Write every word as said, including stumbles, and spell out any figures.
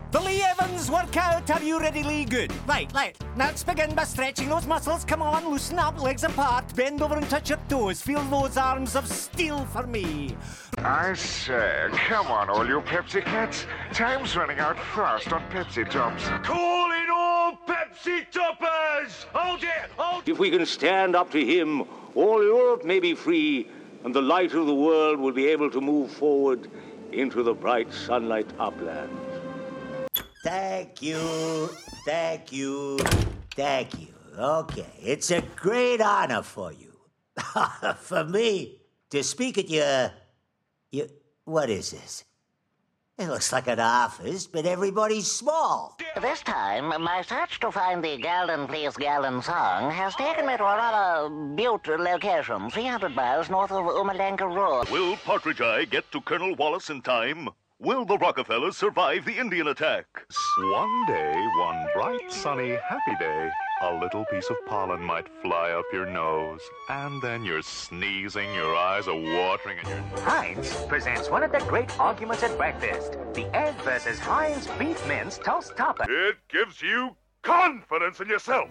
The Lee Evans workout, are you ready, Lee? Good. Right, right. Now let's begin by stretching those muscles. Come on, loosen up, legs apart, bend over and touch your toes. Feel those arms of steel for me. I say, come on, all you Pepsi cats. Time's running out fast on Pepsi tops. Call in all Pepsi toppers! Hold it! Hold If we can stand up to him, all Europe may be free, and the light of the world will be able to move forward into the bright sunlight uplands. Thank you, thank you, thank you. Okay, it's a great honor for you. For me, to speak at your... your... what is this? It looks like an office, but everybody's small. This time, my search to find the Gallon Please Gallon song has taken me to a rather butte location, three hundred miles north of Umalanka Road. Will Partridge Eye get to Colonel Wallace in time? Will the Rockefellers survive the Indian attack? One day, one bright, sunny, happy day, a little piece of pollen might fly up your nose, and then you're sneezing, your eyes are watering, and you're... Heinz presents one of the great arguments at breakfast. The Egg versus Heinz Beef Mince Toast Topper. It gives you confidence in yourself.